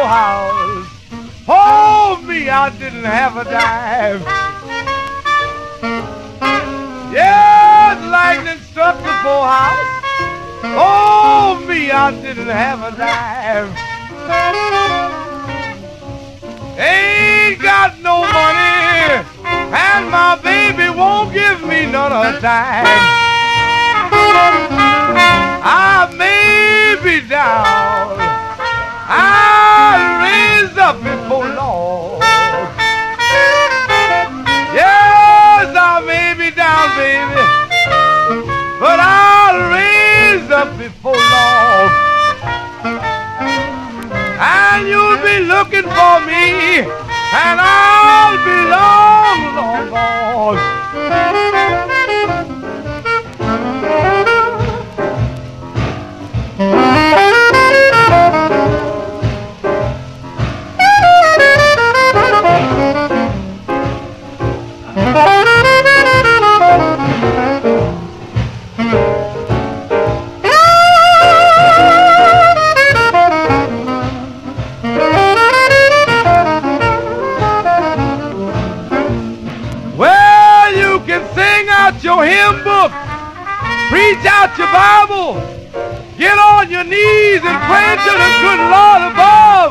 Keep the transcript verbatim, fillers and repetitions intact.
poorhouse. Oh, me, I didn't have a dime. Yes, lightning struck the poorhouse. Oh, me, I didn't have a dime. Ain't got no money, and my baby won't give me none of a dime. I may be down, I'll raise up before Lord. Yes, I may be down, baby, but I'll raise up before Lord. And you'll be looking for me, and I'll be long, long gone. Your hymn book, preach out your Bible, get on your knees and pray to the good Lord above.